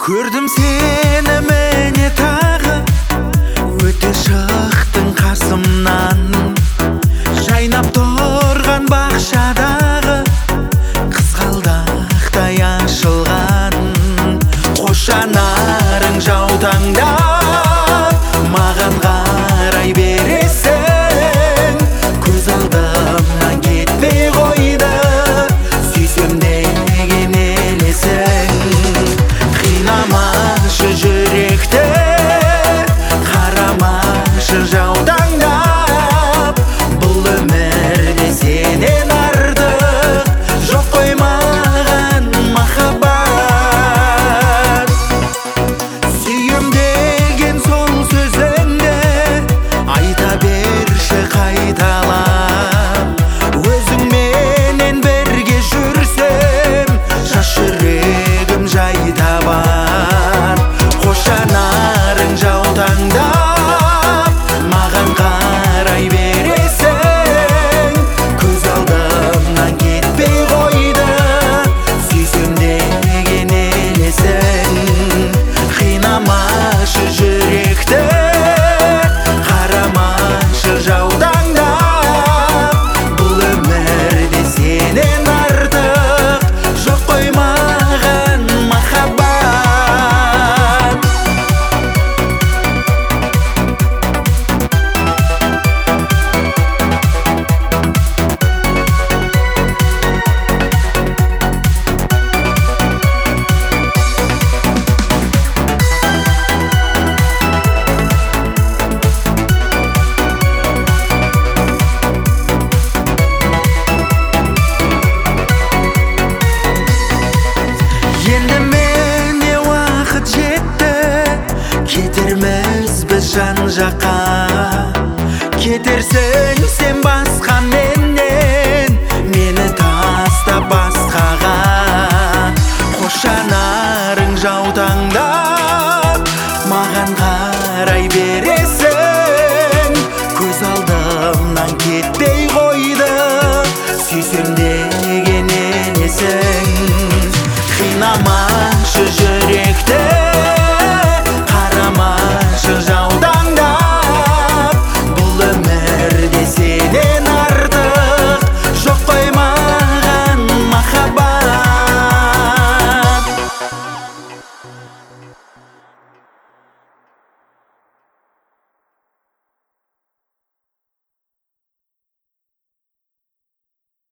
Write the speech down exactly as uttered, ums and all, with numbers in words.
Көрдім сені міне тағы, өте шықтың қасымнан. Жайнап тұрған бақшадағы қызғалдақтай ашылған. Қош жанарың жаутаңдап маған қарай бересің. Көз алдымнан кетпей қойды сүйсем деген елесің. Қинамашы жүректі, қарамашы жаутаңдап. Бұл өмірде сенен артық жоқ қой маған махаббат. Сүйем деген сол сөзіңді айта берші қайталап. Өзіңменен бірге жүрсем жас жүрегім жай табар. Қош жанарың жаутаңдап маған қарай бересің. Көз алдымнан кетпей қойды сүйсем деген елесің. Қинамашы жүректі, қарамашы жаутаңдап. Бұл өмірде сенен артық жоқ қой маған махаббат. Енді міне уақыт жетті, кетерміз біз жан жаққа. Кетерсің сен басқа, мен